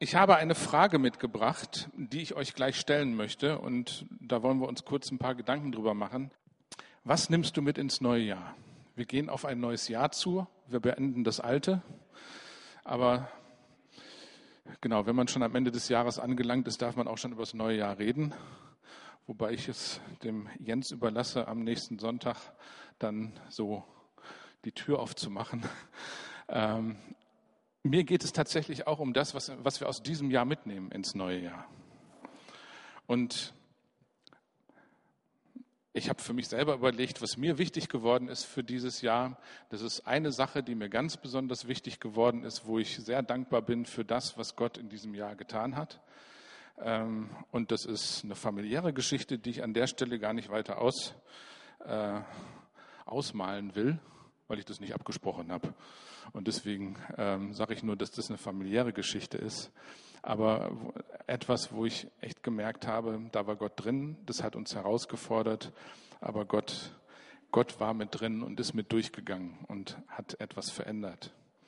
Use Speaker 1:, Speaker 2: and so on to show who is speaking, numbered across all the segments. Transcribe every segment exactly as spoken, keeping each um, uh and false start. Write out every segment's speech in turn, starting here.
Speaker 1: Ich habe eine Frage mitgebracht, die ich euch gleich stellen möchte, und da wollen wir uns kurz ein paar Gedanken drüber machen. Was nimmst du mit ins neue Jahr? Wir gehen auf ein neues Jahr zu, wir beenden das alte, aber genau, wenn man schon am Ende des Jahres angelangt ist, darf man auch schon über das neue Jahr reden, wobei ich es dem Jens überlasse, am nächsten Sonntag dann so die Tür aufzumachen. Ähm, Mir geht es tatsächlich auch um das, was, was wir aus diesem Jahr mitnehmen ins neue Jahr. Und ich habe für mich selber überlegt, was mir wichtig geworden ist für dieses Jahr. Das ist eine Sache, die mir ganz besonders wichtig geworden ist, wo ich sehr dankbar bin für das, was Gott in diesem Jahr getan hat. Und das ist eine familiäre Geschichte, die ich an der Stelle gar nicht weiter aus, äh, ausmalen will, weil ich das nicht abgesprochen habe. Und deswegen ähm, sage ich nur, dass das eine familiäre Geschichte ist. Aber etwas, wo ich echt gemerkt habe, da war Gott drin, das hat uns herausgefordert, aber Gott, Gott war mit drin und ist mit durchgegangen und hat etwas verändert.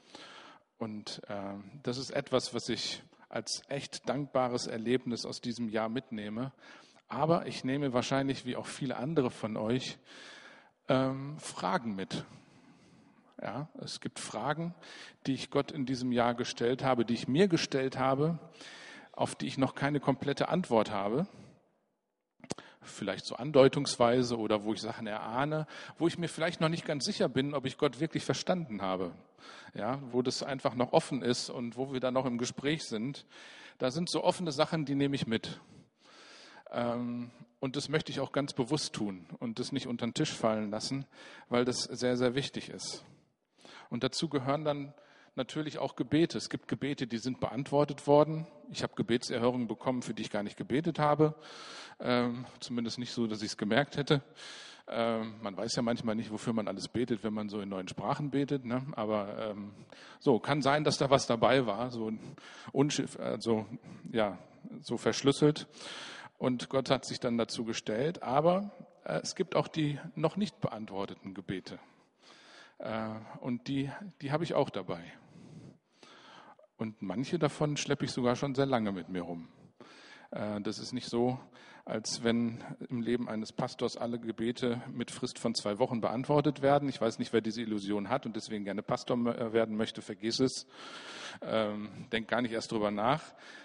Speaker 1: Und äh, das ist etwas, was ich als echt dankbares Erlebnis aus diesem Jahr mitnehme. Aber ich nehme wahrscheinlich, wie auch viele andere von euch, ähm, Fragen mit. Ja, es gibt Fragen, die ich Gott in diesem Jahr gestellt habe, die ich mir gestellt habe, auf die ich noch keine komplette Antwort habe. Vielleicht so andeutungsweise oder wo ich Sachen erahne, wo ich mir vielleicht noch nicht ganz sicher bin, ob ich Gott wirklich verstanden habe. Ja, wo das einfach noch offen ist und wo wir da noch im Gespräch sind. Da sind so offene Sachen, die nehme ich mit. Ähm, und das möchte ich auch ganz bewusst tun und das nicht unter den Tisch fallen lassen, weil das sehr, sehr wichtig ist. Und dazu gehören dann natürlich auch Gebete. Es gibt Gebete, die sind beantwortet worden. Ich habe Gebetserhörungen bekommen, für die ich gar nicht gebetet habe. Ähm, zumindest nicht so, dass ich es gemerkt hätte. Ähm, man weiß ja manchmal nicht, wofür man alles betet, wenn man so in neuen Sprachen betet. Ne? Aber ähm, so kann sein, dass da was dabei war, so unschiff, also ja, so verschlüsselt. Und Gott hat sich dann dazu gestellt. Aber äh, es gibt auch die noch nicht beantworteten Gebete. Und die, die habe ich auch dabei. Und manche davon schleppe ich sogar schon sehr lange mit mir rum. Das ist nicht so, als wenn im Leben eines Pastors alle Gebete mit Frist von zwei Wochen beantwortet werden. Ich weiß nicht, wer diese Illusion hat und deswegen gerne Pastor werden möchte, vergiss es. Denk gar nicht erst drüber nach.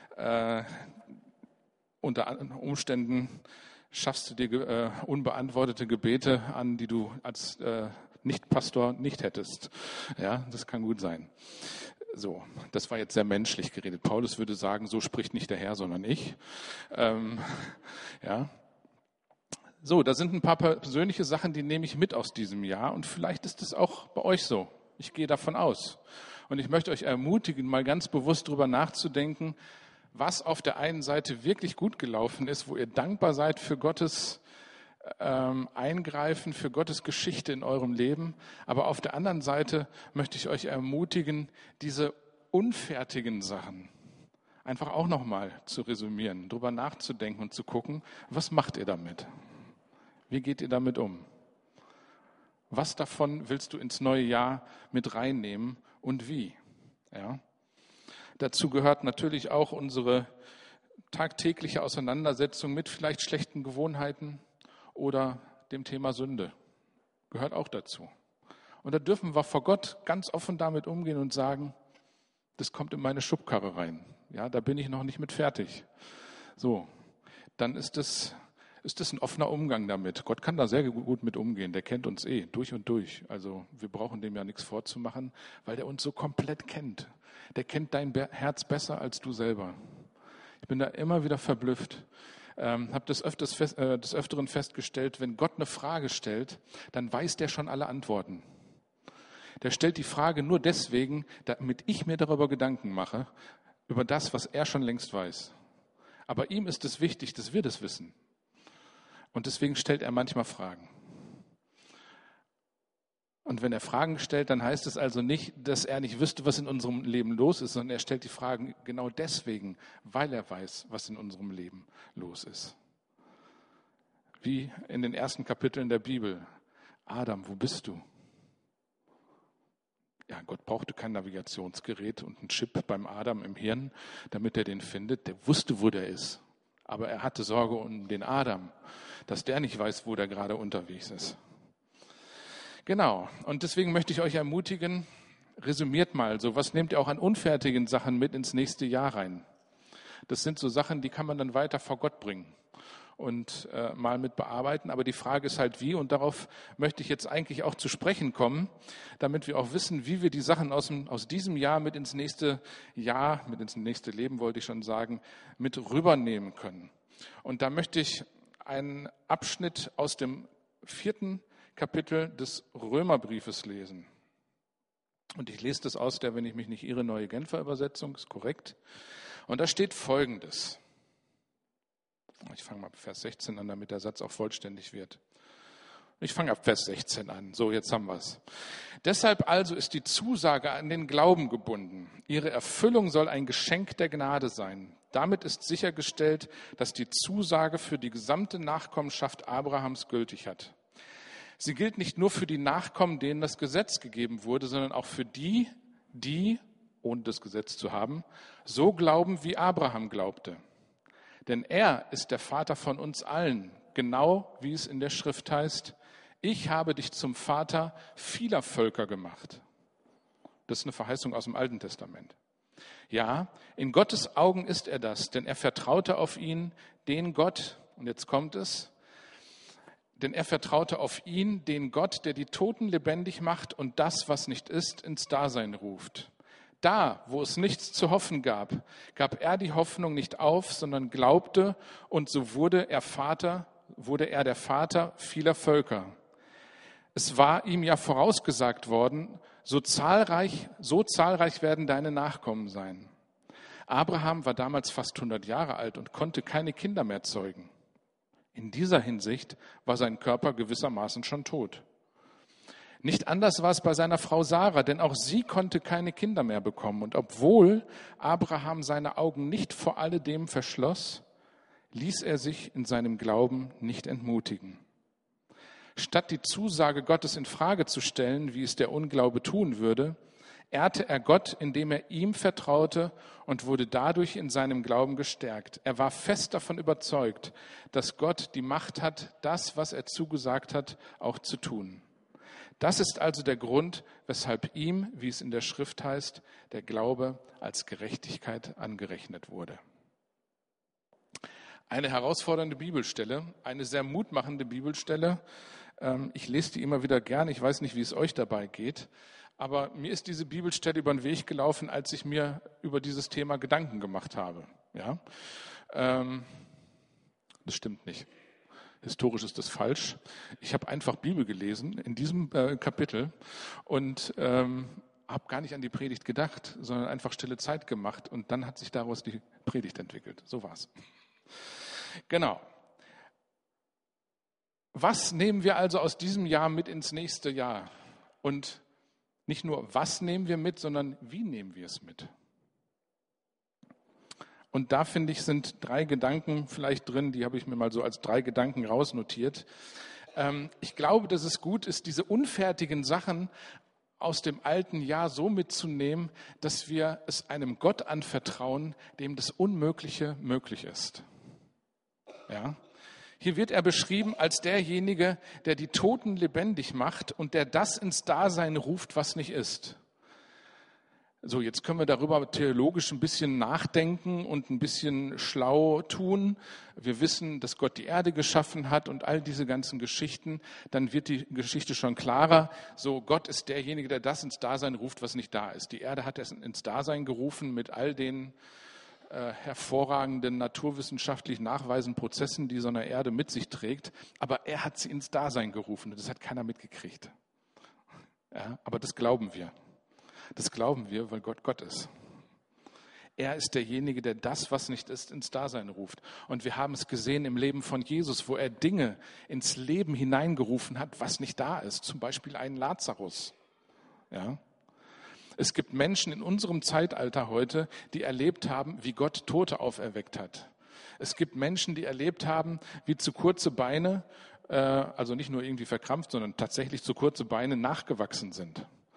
Speaker 1: Unter Umständen schaffst du dir unbeantwortete Gebete an, die du als Nicht-Pastor nicht hättest. Ja, das kann gut sein. So, das war jetzt sehr menschlich geredet. Paulus würde sagen, so spricht nicht der Herr, sondern ich. Ähm, ja. So, da sind ein paar persönliche Sachen, die nehme ich mit aus diesem Jahr und vielleicht ist es auch bei euch so. Ich gehe davon aus. Und ich möchte euch ermutigen, mal ganz bewusst drüber nachzudenken, was auf der einen Seite wirklich gut gelaufen ist, wo ihr dankbar seid für Gottes Ähm, eingreifen, für Gottes Geschichte in eurem Leben. Aber auf der anderen Seite möchte ich euch ermutigen, diese unfertigen Sachen einfach auch nochmal zu resümieren, drüber nachzudenken und zu gucken, was macht ihr damit? Wie geht ihr damit um? Was davon willst du ins neue Jahr mit reinnehmen und wie? Ja? Dazu gehört natürlich auch unsere tagtägliche Auseinandersetzung mit vielleicht schlechten Gewohnheiten, oder dem Thema Sünde. Gehört auch dazu. Und da dürfen wir vor Gott ganz offen damit umgehen und sagen, das kommt in meine Schubkarre rein. Ja, da bin ich noch nicht mit fertig. So, dann ist das, ist das ein offener Umgang damit. Gott kann da sehr gut mit umgehen. Der kennt uns eh durch und durch. Also wir brauchen dem ja nichts vorzumachen, weil der uns so komplett kennt. Der kennt dein Herz besser als du selber. Ich bin da immer wieder verblüfft. Ähm, habe das, öfters fest, äh, des Öfteren festgestellt, wenn Gott eine Frage stellt, dann weiß der schon alle Antworten. Der stellt die Frage nur deswegen, damit ich mir darüber Gedanken mache, über das, was er schon längst weiß. Aber ihm ist es wichtig, dass wir das wissen. Und deswegen stellt er manchmal Fragen. Und wenn er Fragen stellt, dann heißt es also nicht, dass er nicht wüsste, was in unserem Leben los ist, sondern er stellt die Fragen genau deswegen, weil er weiß, was in unserem Leben los ist. Wie in den ersten Kapiteln der Bibel. Adam, wo bist du? Ja, Gott brauchte kein Navigationsgerät und einen Chip beim Adam im Hirn, damit er den findet. Der wusste, wo der ist. Aber er hatte Sorge um den Adam, dass der nicht weiß, wo der gerade unterwegs ist. Genau. Und deswegen möchte ich euch ermutigen, resümiert mal so, was nehmt ihr auch an unfertigen Sachen mit ins nächste Jahr rein? Das sind so Sachen, die kann man dann weiter vor Gott bringen und äh, mal mit bearbeiten. Aber die Frage ist halt wie, und darauf möchte ich jetzt eigentlich auch zu sprechen kommen, damit wir auch wissen, wie wir die Sachen aus, dem, aus diesem Jahr mit ins nächste Jahr, mit ins nächste Leben, wollte ich schon sagen, mit rübernehmen können. Und da möchte ich einen Abschnitt aus dem vierten Kapitel des Römerbriefes lesen. Und ich lese das aus der, wenn ich mich nicht irre, Neue Genfer Übersetzung, ist korrekt. Und da steht Folgendes. Ich fange mal ab Vers sechzehn an, damit der Satz auch vollständig wird. Ich fange ab Vers sechzehn an. So, jetzt haben wir es. Deshalb also ist die Zusage an den Glauben gebunden. Ihre Erfüllung soll ein Geschenk der Gnade sein. Damit ist sichergestellt, dass die Zusage für die gesamte Nachkommenschaft Abrahams gültig hat. Sie gilt nicht nur für die Nachkommen, denen das Gesetz gegeben wurde, sondern auch für die, die, ohne das Gesetz zu haben, so glauben, wie Abraham glaubte. Denn er ist der Vater von uns allen, genau wie es in der Schrift heißt, ich habe dich zum Vater vieler Völker gemacht. Das ist eine Verheißung aus dem Alten Testament. Ja, in Gottes Augen ist er das, denn er vertraute auf ihn, den Gott, und jetzt kommt es, denn er vertraute auf ihn, den Gott, der die Toten lebendig macht und das, was nicht ist, ins Dasein ruft. Da, wo es nichts zu hoffen gab, gab er die Hoffnung nicht auf, sondern glaubte, und so wurde er Vater, wurde er der Vater vieler Völker. Es war ihm ja vorausgesagt worden, so zahlreich, so zahlreich werden deine Nachkommen sein. Abraham war damals fast hundert Jahre alt und konnte keine Kinder mehr zeugen. In dieser Hinsicht war sein Körper gewissermaßen schon tot. Nicht anders war es bei seiner Frau Sarah, denn auch sie konnte keine Kinder mehr bekommen. Und obwohl Abraham seine Augen nicht vor alledem verschloss, ließ er sich in seinem Glauben nicht entmutigen. Statt die Zusage Gottes in Frage zu stellen, wie es der Unglaube tun würde, ehrte er Gott, indem er ihm vertraute und wurde dadurch in seinem Glauben gestärkt. Er war fest davon überzeugt, dass Gott die Macht hat, das, was er zugesagt hat, auch zu tun. Das ist also der Grund, weshalb ihm, wie es in der Schrift heißt, der Glaube als Gerechtigkeit angerechnet wurde. Eine herausfordernde Bibelstelle, eine sehr mutmachende Bibelstelle. Ich lese die immer wieder gern. Ich weiß nicht, wie es euch dabei geht. Aber mir ist diese Bibelstelle über den Weg gelaufen, als ich mir über dieses Thema Gedanken gemacht habe. Ja? Ähm, das stimmt nicht. Historisch ist das falsch. Ich habe einfach Bibel gelesen in diesem äh, Kapitel und ähm, habe gar nicht an die Predigt gedacht, sondern einfach stille Zeit gemacht. Und dann hat sich daraus die Predigt entwickelt. So war's. Genau. Was nehmen wir also aus diesem Jahr mit ins nächste Jahr? Und nicht nur, was nehmen wir mit, sondern wie nehmen wir es mit? Und da, finde ich, sind drei Gedanken vielleicht drin, die habe ich mir mal so als drei Gedanken rausnotiert. Ähm, ich glaube, dass es gut ist, diese unfertigen Sachen aus dem alten Jahr so mitzunehmen, dass wir es einem Gott anvertrauen, dem das Unmögliche möglich ist. Ja? Hier wird er beschrieben als derjenige, der die Toten lebendig macht und der das ins Dasein ruft, was nicht ist. So, jetzt können wir darüber theologisch ein bisschen nachdenken und ein bisschen schlau tun. Wir wissen, dass Gott die Erde geschaffen hat und all diese ganzen Geschichten. Dann wird die Geschichte schon klarer. So, Gott ist derjenige, der das ins Dasein ruft, was nicht da ist. Die Erde hat es ins Dasein gerufen mit all den äh, hervorragenden naturwissenschaftlich nachweisenden Prozessen, die so eine Erde mit sich trägt. Aber er hat sie ins Dasein gerufen und das hat keiner mitgekriegt. Ja, aber das glauben wir. Das glauben wir, weil Gott Gott ist. Er ist derjenige, der das, was nicht ist, ins Dasein ruft. Und wir haben es gesehen im Leben von Jesus, wo er Dinge ins Leben hineingerufen hat, was nicht da ist. Zum Beispiel einen Lazarus. Ja? Es gibt Menschen in unserem Zeitalter heute, die erlebt haben, wie Gott Tote auferweckt hat. Es gibt Menschen, die erlebt haben, wie zu kurze Beine, äh, also nicht nur irgendwie verkrampft, sondern tatsächlich zu kurze Beine nachgewachsen sind.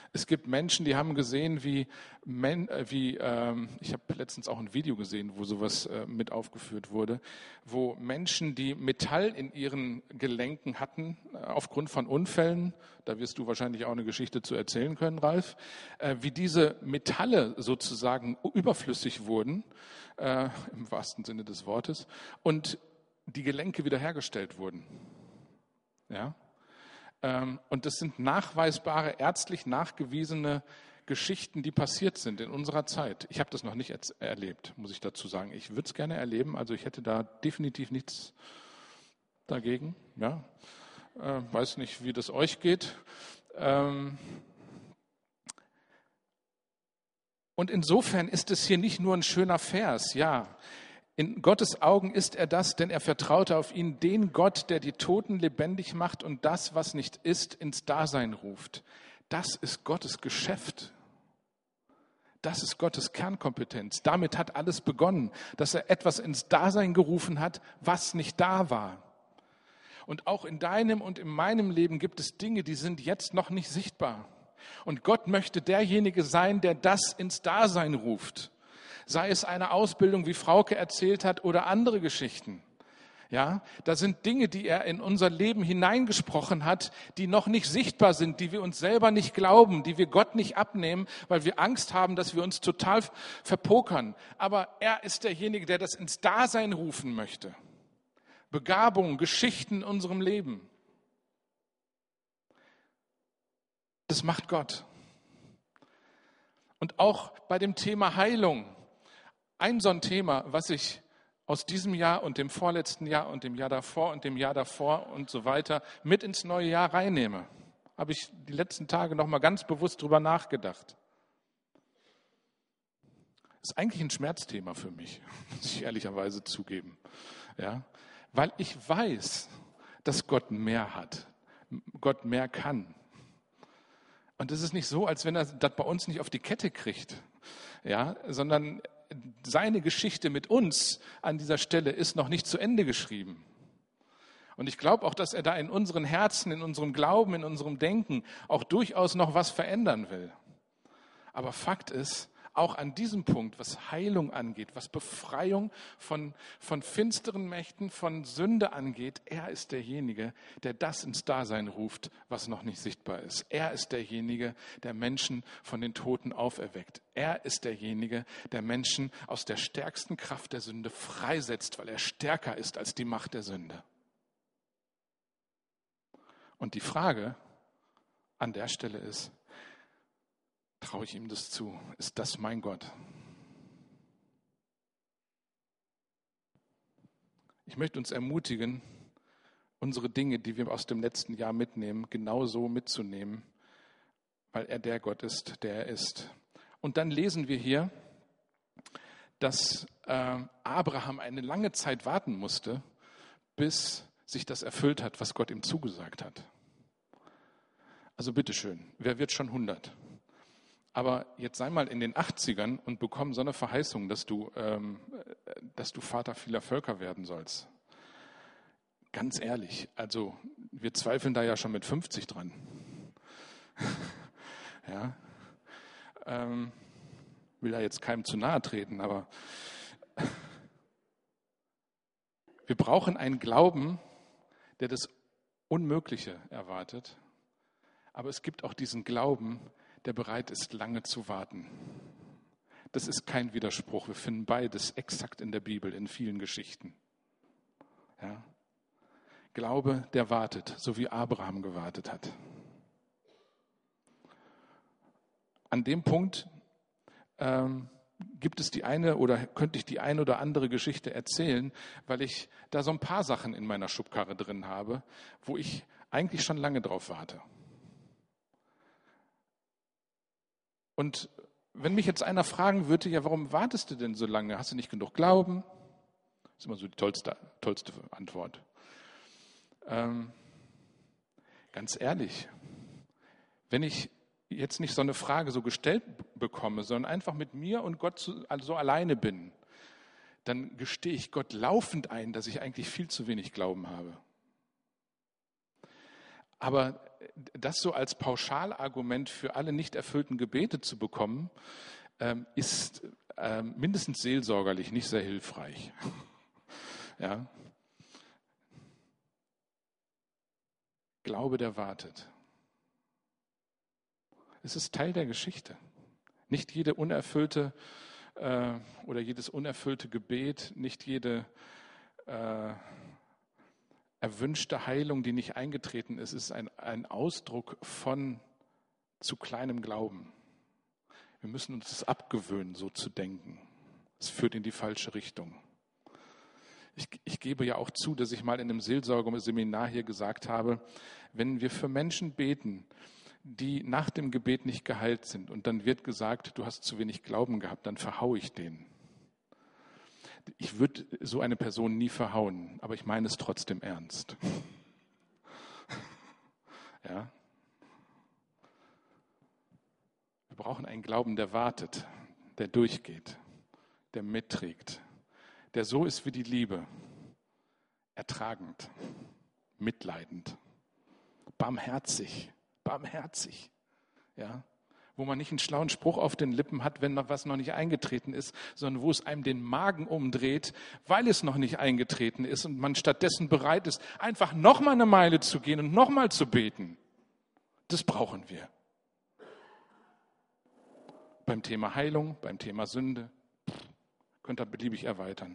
Speaker 1: Es gibt Menschen, die haben gesehen, wie, Men, äh, wie ähm, ich habe letztens auch ein Video gesehen, wo sowas äh, mit aufgeführt wurde, wo Menschen, die Metall in ihren Gelenken hatten, äh, aufgrund von Unfällen, da wirst du wahrscheinlich auch eine Geschichte zu erzählen können, Ralf, äh, wie diese Metalle sozusagen überflüssig wurden, äh, im wahrsten Sinne des Wortes, und die Gelenke wiederhergestellt wurden. Ja? Und das sind nachweisbare, ärztlich nachgewiesene Geschichten, die passiert sind in unserer Zeit. Ich habe das noch nicht erlebt, muss ich dazu sagen. Ich würde es gerne erleben, also ich hätte da definitiv nichts dagegen. Ja? Äh, weiß nicht, wie das euch geht. Ähm Und insofern ist es hier nicht nur ein schöner Vers, ja. In Gottes Augen ist er das, denn er vertraute auf ihn, den Gott, der die Toten lebendig macht und das, was nicht ist, ins Dasein ruft. Das ist Gottes Geschäft. Das ist Gottes Kernkompetenz. Damit hat alles begonnen, dass er etwas ins Dasein gerufen hat, was nicht da war. Und auch in deinem und in meinem Leben gibt es Dinge, die sind jetzt noch nicht sichtbar. Und Gott möchte derjenige sein, der das ins Dasein ruft. Sei es eine Ausbildung, wie Frauke erzählt hat, oder andere Geschichten. Ja, da sind Dinge, die er in unser Leben hineingesprochen hat, die noch nicht sichtbar sind, die wir uns selber nicht glauben, die wir Gott nicht abnehmen, weil wir Angst haben, dass wir uns total verpokern. Aber er ist derjenige, der das ins Dasein rufen möchte. Begabung, Geschichten in unserem Leben. Das macht Gott. Und auch bei dem Thema Heilung. Ein so ein Thema, was ich aus diesem Jahr und dem vorletzten Jahr und dem Jahr davor und dem Jahr davor und so weiter mit ins neue Jahr reinnehme. Habe ich die letzten Tage noch mal ganz bewusst drüber nachgedacht. Das ist eigentlich ein Schmerzthema für mich, muss ich ehrlicherweise zugeben. Ja? Weil ich weiß, dass Gott mehr hat, Gott mehr kann. Und es ist nicht so, als wenn er das bei uns nicht auf die Kette kriegt, ja, sondern seine Geschichte mit uns an dieser Stelle ist noch nicht zu Ende geschrieben. Und ich glaube auch, dass er da in unseren Herzen, in unserem Glauben, in unserem Denken auch durchaus noch was verändern will. Aber Fakt ist, auch an diesem Punkt, was Heilung angeht, was Befreiung von, von finsteren Mächten, von Sünde angeht, er ist derjenige, der das ins Dasein ruft, was noch nicht sichtbar ist. Er ist derjenige, der Menschen von den Toten auferweckt. Er ist derjenige, der Menschen aus der stärksten Kraft der Sünde freisetzt, weil er stärker ist als die Macht der Sünde. Und die Frage an der Stelle ist, traue ich ihm das zu? Ist das mein Gott? Ich möchte uns ermutigen, unsere Dinge, die wir aus dem letzten Jahr mitnehmen, genauso mitzunehmen, weil er der Gott ist, der er ist. Und dann lesen wir hier, dass äh, Abraham eine lange Zeit warten musste, bis sich das erfüllt hat, was Gott ihm zugesagt hat. Also bitteschön, wer wird schon hundert? Aber jetzt sei mal in den achtzigern und bekomm so eine Verheißung, dass du, ähm, dass du Vater vieler Völker werden sollst. Ganz ehrlich, also wir zweifeln da ja schon mit fünfzig dran. Ja, ähm, will da jetzt keinem zu nahe treten, aber wir brauchen einen Glauben, der das Unmögliche erwartet. Aber es gibt auch diesen Glauben, der bereit ist, lange zu warten. Das ist kein Widerspruch. Wir finden beides exakt in der Bibel, in vielen Geschichten. Ja? Glaube, der wartet, so wie Abraham gewartet hat. An dem Punkt ähm, gibt es die eine oder könnte ich die eine oder andere Geschichte erzählen, weil ich da so ein paar Sachen in meiner Schubkarre drin habe, wo ich eigentlich schon lange drauf warte. Und wenn mich jetzt einer fragen würde, ja, warum wartest du denn so lange? Hast du nicht genug Glauben? Das ist immer so die tollste, tollste Antwort. Ähm, ganz ehrlich, wenn ich jetzt nicht so eine Frage so gestellt bekomme, sondern einfach mit mir und Gott so also alleine bin, dann gestehe ich Gott laufend ein, dass ich eigentlich viel zu wenig Glauben habe. Aber das so als Pauschalargument für alle nicht erfüllten Gebete zu bekommen, ähm, ist ähm, mindestens seelsorgerlich nicht sehr hilfreich. Ja. Glaube, der wartet. Es ist Teil der Geschichte. Nicht jede unerfüllte äh, oder jedes unerfüllte Gebet, nicht jede äh, erwünschte Heilung, die nicht eingetreten ist, ist ein, ein Ausdruck von zu kleinem Glauben. Wir müssen uns das abgewöhnen, so zu denken. Es führt in die falsche Richtung. Ich, ich gebe ja auch zu, dass ich mal in einem Seelsorgeseminar hier gesagt habe, wenn wir für Menschen beten, die nach dem Gebet nicht geheilt sind und dann wird gesagt, du hast zu wenig Glauben gehabt, dann verhaue ich den. Ich würde so eine Person nie verhauen, aber ich meine es trotzdem ernst. Ja. Wir brauchen einen Glauben, der wartet, der durchgeht, der mitträgt, der so ist wie die Liebe, ertragend, mitleidend, barmherzig, barmherzig, ja, wo man nicht einen schlauen Spruch auf den Lippen hat, wenn noch was noch nicht eingetreten ist, sondern wo es einem den Magen umdreht, weil es noch nicht eingetreten ist und man stattdessen bereit ist, einfach nochmal eine Meile zu gehen und nochmal zu beten. Das brauchen wir. Beim Thema Heilung, beim Thema Sünde, könnt ihr beliebig erweitern.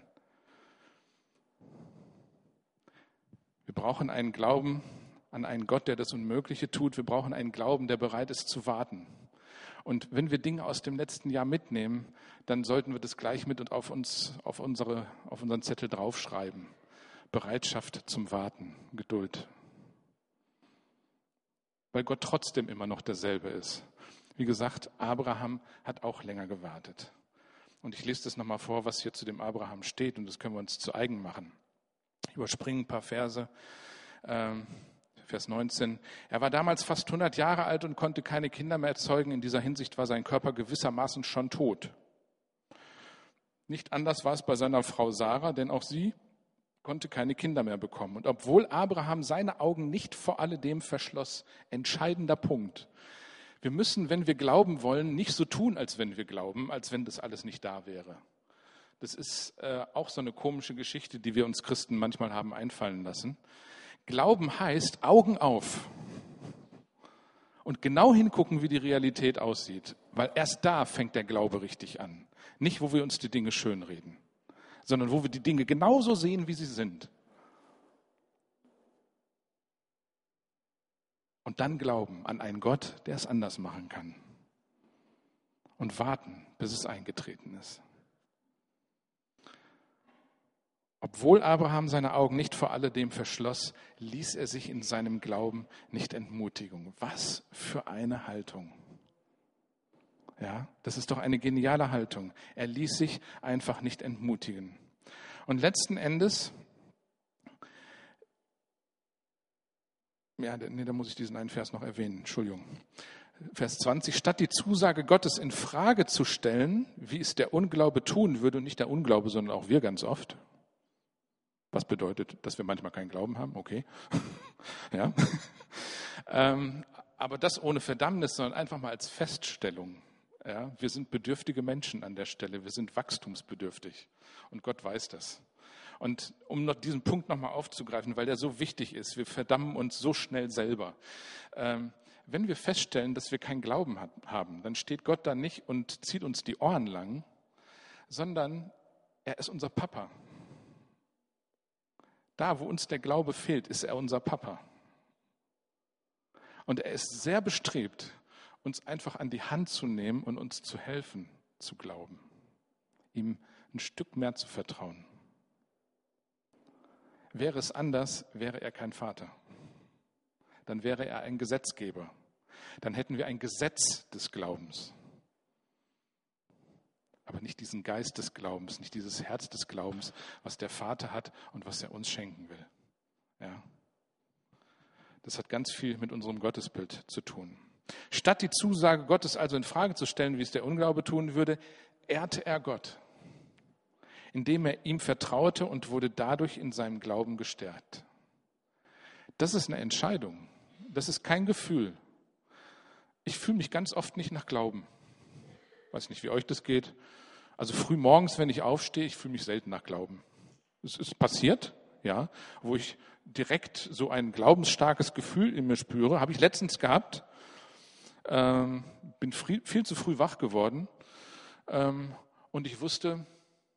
Speaker 1: Wir brauchen einen Glauben an einen Gott, der das Unmögliche tut. Wir brauchen einen Glauben, der bereit ist zu warten. Und wenn wir Dinge aus dem letzten Jahr mitnehmen, dann sollten wir das gleich mit und auf uns, auf unsere, auf unseren Zettel draufschreiben. Bereitschaft zum Warten, Geduld. Weil Gott trotzdem immer noch derselbe ist. Wie gesagt, Abraham hat auch länger gewartet. Und ich lese das nochmal vor, was hier zu dem Abraham steht, und das können wir uns zu eigen machen. Ich überspringe ein paar Verse. Ähm, Vers neunzehn. Er war damals fast hundert Jahre alt und konnte keine Kinder mehr erzeugen. In dieser Hinsicht war sein Körper gewissermaßen schon tot. Nicht anders war es bei seiner Frau Sarah, denn auch sie konnte keine Kinder mehr bekommen. Und obwohl Abraham seine Augen nicht vor alledem verschloss, entscheidender Punkt. Wir müssen, wenn wir glauben wollen, nicht so tun, als wenn wir glauben, als wenn das alles nicht da wäre. Das ist äh, auch so eine komische Geschichte, die wir uns Christen manchmal haben einfallen lassen. Glauben heißt Augen auf und genau hingucken, wie die Realität aussieht, weil erst da fängt der Glaube richtig an. Nicht, wo wir uns die Dinge schönreden, sondern wo wir die Dinge genauso sehen, wie sie sind. Und dann glauben an einen Gott, der es anders machen kann. Und warten, bis es eingetreten ist. Obwohl Abraham seine Augen nicht vor alledem verschloss, ließ er sich in seinem Glauben nicht entmutigen. Was für eine Haltung. Ja, das ist doch eine geniale Haltung. Er ließ sich einfach nicht entmutigen. Und letzten Endes, ja, nee, da muss ich diesen einen Vers noch erwähnen, Entschuldigung. Vers zwanzig, statt die Zusage Gottes in Frage zu stellen, wie es der Unglaube tun würde, und nicht der Unglaube, sondern auch wir ganz oft. Was bedeutet, dass wir manchmal keinen Glauben haben? Okay. Ja. ähm, aber das ohne Verdammnis, sondern einfach mal als Feststellung. Ja. Wir sind bedürftige Menschen an der Stelle. Wir sind wachstumsbedürftig. Und Gott weiß das. Und um noch diesen Punkt nochmal aufzugreifen, weil der so wichtig ist, wir verdammen uns so schnell selber. Ähm, wenn wir feststellen, dass wir keinen Glauben hat, haben, dann steht Gott da nicht und zieht uns die Ohren lang, sondern er ist unser Papa. Da, wo uns der Glaube fehlt, ist er unser Papa. Und er ist sehr bestrebt, uns einfach an die Hand zu nehmen und uns zu helfen, zu glauben. Ihm ein Stück mehr zu vertrauen. Wäre es anders, wäre er kein Vater. Dann wäre er ein Gesetzgeber. Dann hätten wir ein Gesetz des Glaubens. Aber nicht diesen Geist des Glaubens, nicht dieses Herz des Glaubens, was der Vater hat und was er uns schenken will. Ja. Das hat ganz viel mit unserem Gottesbild zu tun. Statt die Zusage Gottes also in Frage zu stellen, wie es der Unglaube tun würde, ehrte er Gott, indem er ihm vertraute und wurde dadurch in seinem Glauben gestärkt. Das ist eine Entscheidung. Das ist kein Gefühl. Ich fühle mich ganz oft nicht nach Glauben. Weiß nicht, wie euch das geht. Also früh morgens, wenn ich aufstehe, ich fühle mich selten nach Glauben. Es ist passiert, ja, wo ich direkt so ein glaubensstarkes Gefühl in mir spüre. Habe ich letztens gehabt. Ähm, bin früh, viel zu früh wach geworden. Ähm, und ich wusste,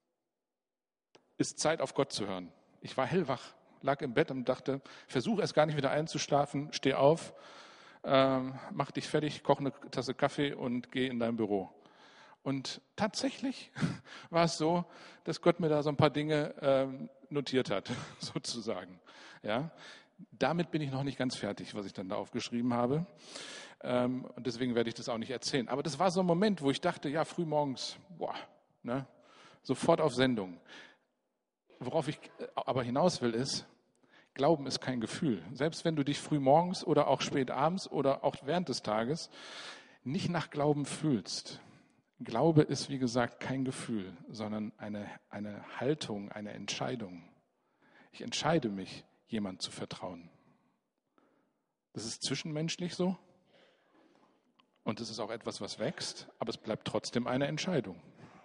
Speaker 1: ist Zeit, auf Gott zu hören. Ich war hellwach, lag im Bett und dachte, versuche erst gar nicht wieder einzuschlafen, steh auf, ähm, mach dich fertig, koch eine Tasse Kaffee und geh in dein Büro. Und tatsächlich war es so, dass Gott mir da so ein paar Dinge ähm, notiert hat, sozusagen. Ja, damit bin ich noch nicht ganz fertig, was ich dann da aufgeschrieben habe. Ähm, und deswegen werde ich das auch nicht erzählen. Aber das war so ein Moment, wo ich dachte, ja, frühmorgens, boah, ne, sofort auf Sendung. Worauf ich aber hinaus will, ist, Glauben ist kein Gefühl. Selbst wenn du dich früh morgens oder auch spät abends oder auch während des Tages nicht nach Glauben fühlst. Glaube ist, wie gesagt, kein Gefühl, sondern eine, eine Haltung, eine Entscheidung. Ich entscheide mich, jemand zu vertrauen. Das ist zwischenmenschlich so und es ist auch etwas, was wächst, aber es bleibt trotzdem eine Entscheidung.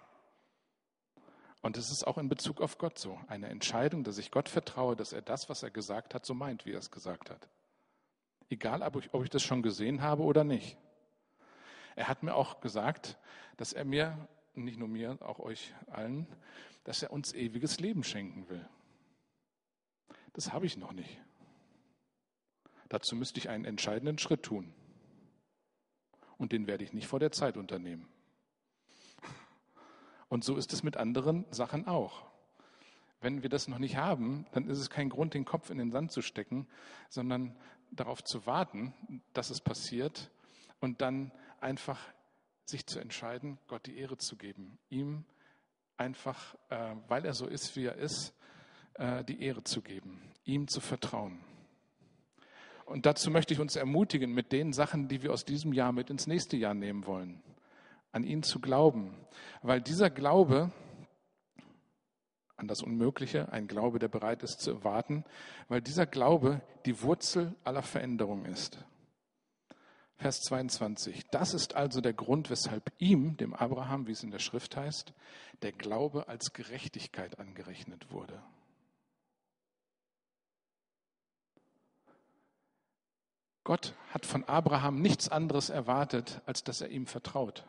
Speaker 1: Und es ist auch in Bezug auf Gott so. Eine Entscheidung, dass ich Gott vertraue, dass er das, was er gesagt hat, so meint, wie er es gesagt hat. Egal, ob ich, ob ich das schon gesehen habe oder nicht. Er hat mir auch gesagt, dass er mir, nicht nur mir, auch euch allen, dass er uns ewiges Leben schenken will. Das habe ich noch nicht. Dazu müsste ich einen entscheidenden Schritt tun. Und den werde ich nicht vor der Zeit unternehmen. Und so ist es mit anderen Sachen auch. Wenn wir das noch nicht haben, dann ist es kein Grund, den Kopf in den Sand zu stecken, sondern darauf zu warten, dass es passiert und dann einfach sich zu entscheiden, Gott die Ehre zu geben, ihm einfach, äh, weil er so ist, wie er ist, äh, die Ehre zu geben, ihm zu vertrauen. Und dazu möchte ich uns ermutigen mit den Sachen, die wir aus diesem Jahr mit ins nächste Jahr nehmen wollen. An ihn zu glauben, weil dieser Glaube an das Unmögliche, ein Glaube, der bereit ist zu warten, weil dieser Glaube die Wurzel aller Veränderung ist. Vers zweiundzwanzig. Das ist also der Grund, weshalb ihm, dem Abraham, wie es in der Schrift heißt, der Glaube als Gerechtigkeit angerechnet wurde. Gott hat von Abraham nichts anderes erwartet, als dass er ihm vertraut.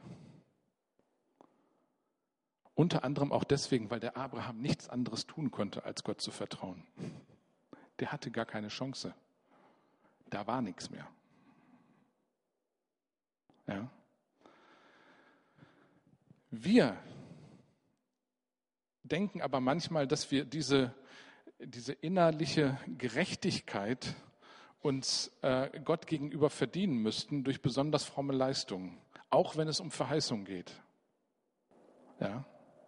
Speaker 1: Unter anderem auch deswegen, weil der Abraham nichts anderes tun konnte, als Gott zu vertrauen. Der hatte gar keine Chance. Da war nichts mehr. Ja. Wir denken aber manchmal, dass wir diese, diese innerliche Gerechtigkeit uns äh, Gott gegenüber verdienen müssten durch besonders fromme Leistungen, auch wenn es um Verheißung geht. Ja.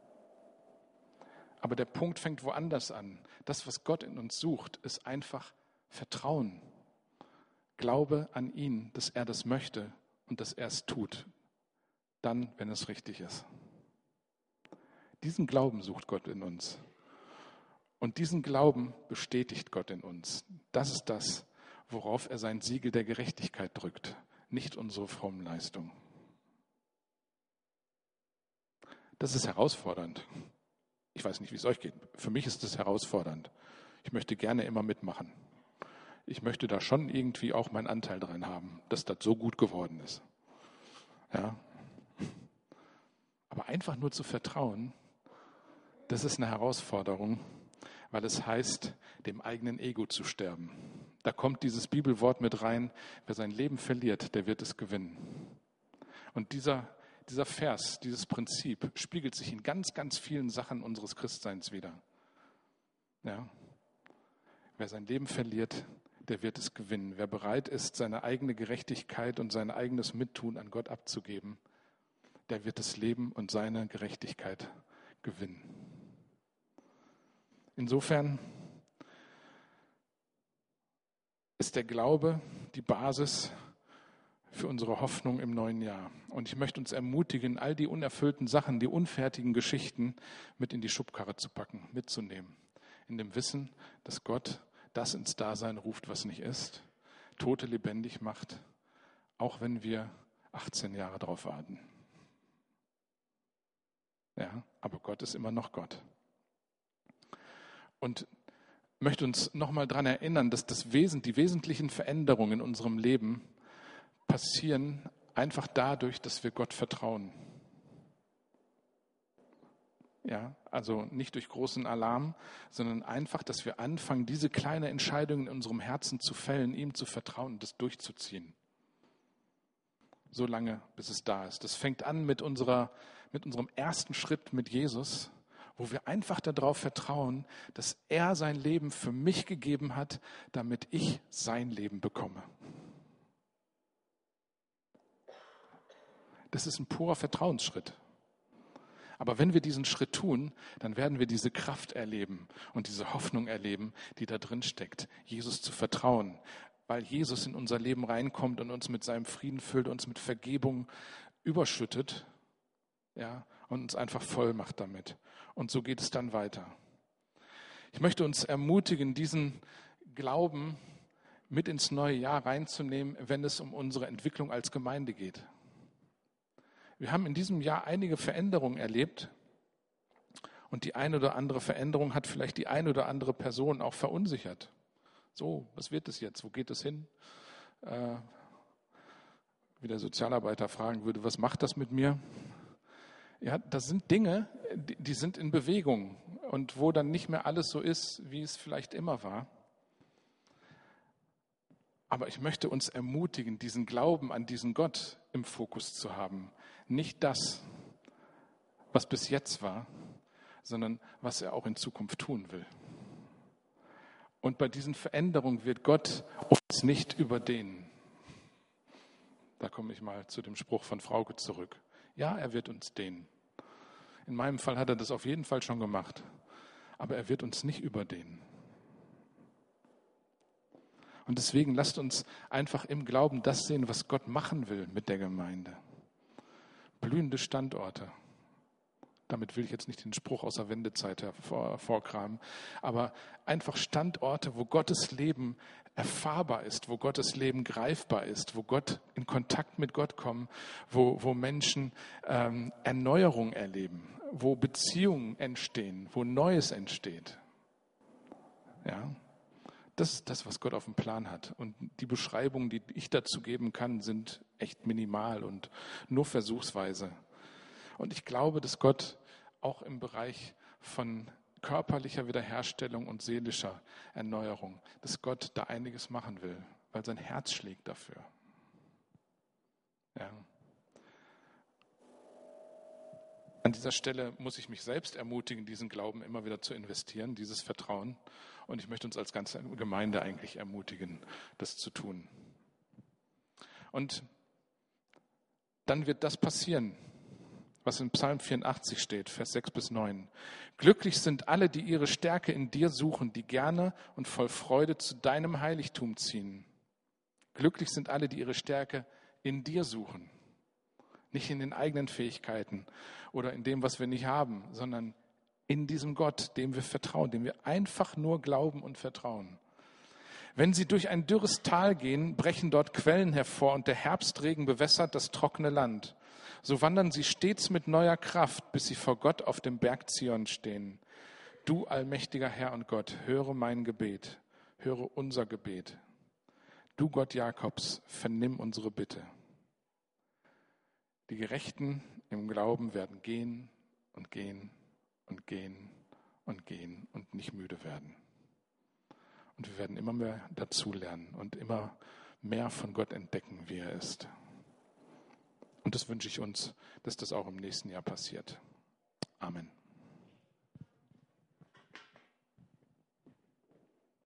Speaker 1: Aber der Punkt fängt woanders an. Das, was Gott in uns sucht, ist einfach Vertrauen. Glaube an ihn, dass er das möchte und dass er es tut. Dann, wenn es richtig ist. Diesen Glauben sucht Gott in uns. Und diesen Glauben bestätigt Gott in uns. Das ist das, worauf er sein Siegel der Gerechtigkeit drückt, nicht unsere frommen Leistungen. Das ist herausfordernd. Ich weiß nicht, wie es euch geht. Für mich ist es herausfordernd. Ich möchte gerne immer mitmachen. Ich möchte da schon irgendwie auch meinen Anteil dran haben, dass das so gut geworden ist. Ja. Aber einfach nur zu vertrauen, das ist eine Herausforderung, weil es heißt, dem eigenen Ego zu sterben. Da kommt dieses Bibelwort mit rein, wer sein Leben verliert, der wird es gewinnen. Und dieser Dieser Vers, dieses Prinzip spiegelt sich in ganz, ganz vielen Sachen unseres Christseins wider. Ja. Wer sein Leben verliert, der wird es gewinnen. Wer bereit ist, seine eigene Gerechtigkeit und sein eigenes Mittun an Gott abzugeben, der wird das Leben und seine Gerechtigkeit gewinnen. Insofern ist der Glaube die Basis für unsere Hoffnung im neuen Jahr. Und ich möchte uns ermutigen, all die unerfüllten Sachen, die unfertigen Geschichten mit in die Schubkarre zu packen, mitzunehmen. In dem Wissen, dass Gott das ins Dasein ruft, was nicht ist. Tote lebendig macht, auch wenn wir achtzehn Jahre drauf warten. Ja, aber Gott ist immer noch Gott. Und möchte uns nochmal daran erinnern, dass das Wesen, die wesentlichen Veränderungen in unserem Leben passieren einfach dadurch, dass wir Gott vertrauen. Ja, also nicht durch großen Alarm, sondern einfach, dass wir anfangen, diese kleine Entscheidung in unserem Herzen zu fällen, ihm zu vertrauen und das durchzuziehen. So lange, bis es da ist. Das fängt an mit unserer, mit unserem ersten Schritt mit Jesus, wo wir einfach darauf vertrauen, dass er sein Leben für mich gegeben hat, damit ich sein Leben bekomme. Das ist ein purer Vertrauensschritt. Aber wenn wir diesen Schritt tun, dann werden wir diese Kraft erleben und diese Hoffnung erleben, die da drin steckt, Jesus zu vertrauen, weil Jesus in unser Leben reinkommt und uns mit seinem Frieden füllt, uns mit Vergebung überschüttet, ja, und uns einfach voll macht damit. Und so geht es dann weiter. Ich möchte uns ermutigen, diesen Glauben mit ins neue Jahr reinzunehmen, wenn es um unsere Entwicklung als Gemeinde geht. Wir haben in diesem Jahr einige Veränderungen erlebt und die eine oder andere Veränderung hat vielleicht die eine oder andere Person auch verunsichert. So, was wird es jetzt? Wo geht es hin? Äh, wie der Sozialarbeiter fragen würde, was macht das mit mir? Ja, das sind Dinge, die, die sind in Bewegung und wo dann nicht mehr alles so ist, wie es vielleicht immer war. Aber ich möchte uns ermutigen, diesen Glauben an diesen Gott im Fokus zu haben. Nicht das, was bis jetzt war, sondern was er auch in Zukunft tun will. Und bei diesen Veränderungen wird Gott uns nicht überdehnen. Da komme ich mal zu dem Spruch von Frauke zurück. Ja, er wird uns dehnen. In meinem Fall hat er das auf jeden Fall schon gemacht. Aber er wird uns nicht überdehnen. Und deswegen lasst uns einfach im Glauben das sehen, was Gott machen will mit der Gemeinde. Blühende Standorte. Damit will ich jetzt nicht den Spruch aus der Wendezeit hervorkramen, aber einfach Standorte, wo Gottes Leben erfahrbar ist, wo Gottes Leben greifbar ist, wo Gott in Kontakt mit Gott kommt, wo, wo Menschen ähm, Erneuerung erleben, wo Beziehungen entstehen, wo Neues entsteht. Ja. Das ist das, was Gott auf dem Plan hat. Und die Beschreibungen, die ich dazu geben kann, sind echt minimal und nur versuchsweise. Und ich glaube, dass Gott auch im Bereich von körperlicher Wiederherstellung und seelischer Erneuerung, dass Gott da einiges machen will, weil sein Herz schlägt dafür. Ja. An dieser Stelle muss ich mich selbst ermutigen, diesen Glauben immer wieder zu investieren, dieses Vertrauen. Und ich möchte uns als ganze Gemeinde eigentlich ermutigen, das zu tun. Und dann wird das passieren, was in Psalm vierundachtzig steht, Vers sechs bis neun. Glücklich sind alle, die ihre Stärke in dir suchen, die gerne und voll Freude zu deinem Heiligtum ziehen. Glücklich sind alle, die ihre Stärke in dir suchen. Nicht in den eigenen Fähigkeiten oder in dem, was wir nicht haben, sondern in diesem Gott, dem wir vertrauen, dem wir einfach nur glauben und vertrauen. Wenn sie durch ein dürres Tal gehen, brechen dort Quellen hervor und der Herbstregen bewässert das trockene Land. So wandern sie stets mit neuer Kraft, bis sie vor Gott auf dem Berg Zion stehen. Du allmächtiger Herr und Gott, höre mein Gebet, höre unser Gebet. Du Gott Jakobs, vernimm unsere Bitte. Die Gerechten im Glauben werden gehen und gehen und gehen und gehen und nicht müde werden. Und wir werden immer mehr dazulernen und immer mehr von Gott entdecken, wie er ist. Und das wünsche ich uns, dass das auch im nächsten Jahr passiert. Amen.